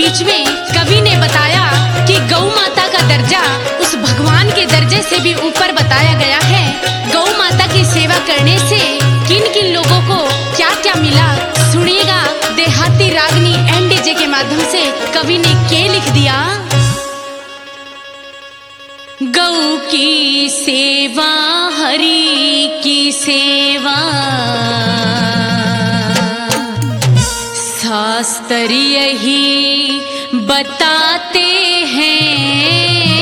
बीच में कवि ने बताया कि गौ माता का दर्जा उस भगवान के दर्जे से भी ऊपर बताया गया है। गौ माता की सेवा करने से किन किन लोगों को क्या क्या मिला, सुनिएगा देहाती रागनी एनडीजे के माध्यम से कवि ने क्या लिख दिया। गौ की सेवा हरि की सेवा, शास्त्र यही बताते हैं।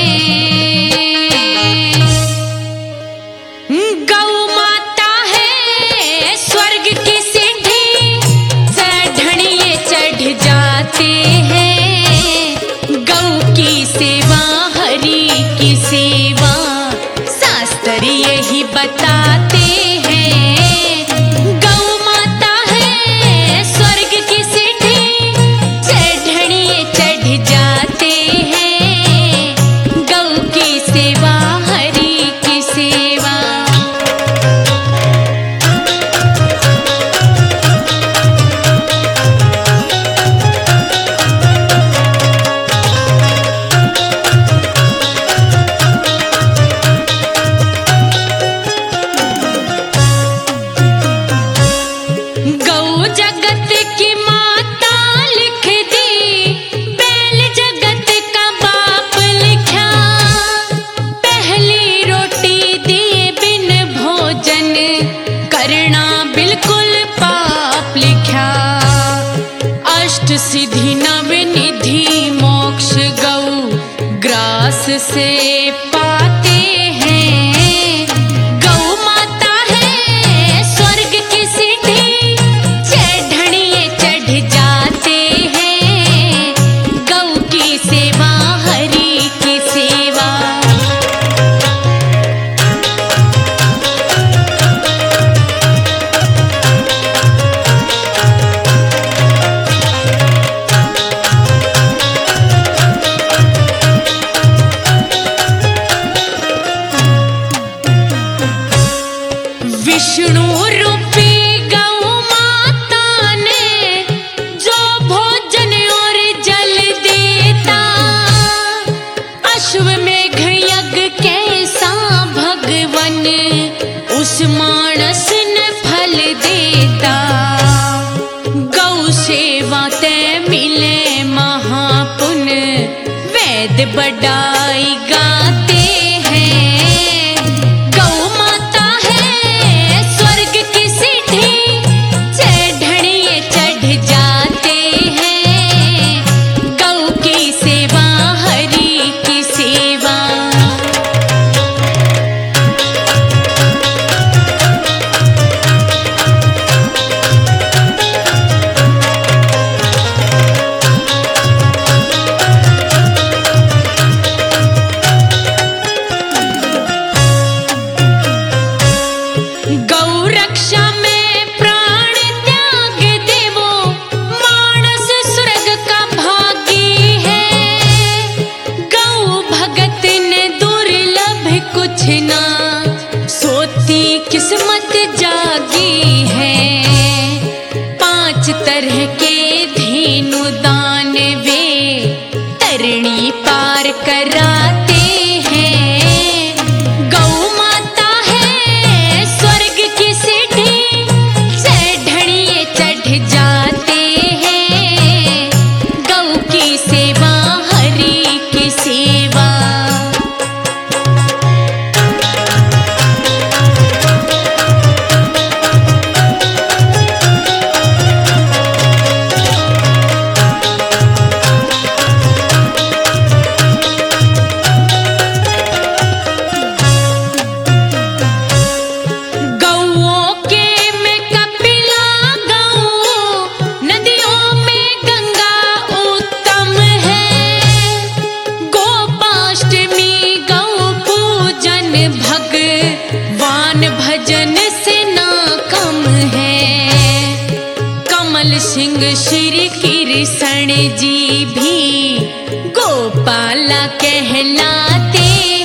गौ माता है स्वर्ग की सीढ़ी, चढ़निए चढ़ जाते हैं। गौ की सेवा हरि की सेवा, शास्त्र यही बताते हैं। गौ माता है स्वर्ग की सीढ़ी, चढ़निए चढ़ जाते हैं। गौ की सेवा हरि की सेवा। गौ जगत की माता लिख दी, बैल जगत का बाप लिखा। पहली रोटी दिए बिन भोजन, करना बिल्कुल पाप लिखा। अष्ट सिद्धि नव निधि मोक्ष गौ ग्रास से पाते हैं। गौ माता है स्वर्ग की सीढ़ी, चढ़निए चढ़ जाते हैं। गौ की सेवा हरि की सेवा। विष्णु रूपी गौ माता ने जो भोजन और जल देता, अश्वमेघ यज्ञ कैसा भगवन उस मानस न फल देता। गौ सेवा ते मिले महापुण्य, वेद बड़ाई गाते हैं। गौ माता है स्वर्ग की सीढ़ी, चढ़निए चढ़ जाते हैं। गौ की सेवा हरि की सेवा। गौ रक्षा में प्राण त्याग देवो, मानस स्वर्ग का भागी है। गौ भगत ने दुर्लभ कुछ ना, सोती किस्मत जागी है। 5 तरह के धेनु दान वे, तरणी पार कराते हैं। गौ माता है स्वर्ग की सीढ़ी, चढ़निए चढ़ जाते हैं। गौ की सेवा हरि की सेवा। गौओं के में कपिला गौ, नदियों में गंगा उत्तम है। गोपाष्टमी गौ पूजन, भगवान भजन से ना कम है। कमल सिंह श्री कृष्ण जी भी गोपाला कहलाते